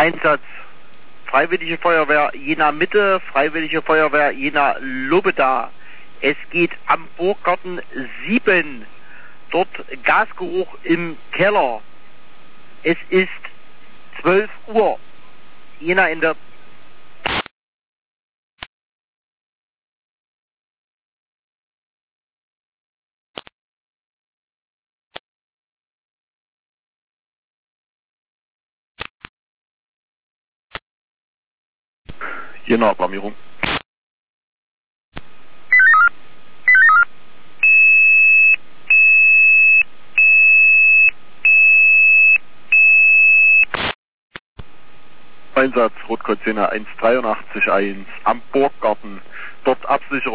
Einsatz Freiwillige Feuerwehr Jena Mitte, Freiwillige Feuerwehr Jena Lobeda. Es geht am Burggarten 7. Dort Gasgeruch im Keller. Es ist 12 Uhr. Jena in der Jena Alarmierung. Einsatz Rotkreuz Jena 183-1 am Burggarten. Dort Absicherung.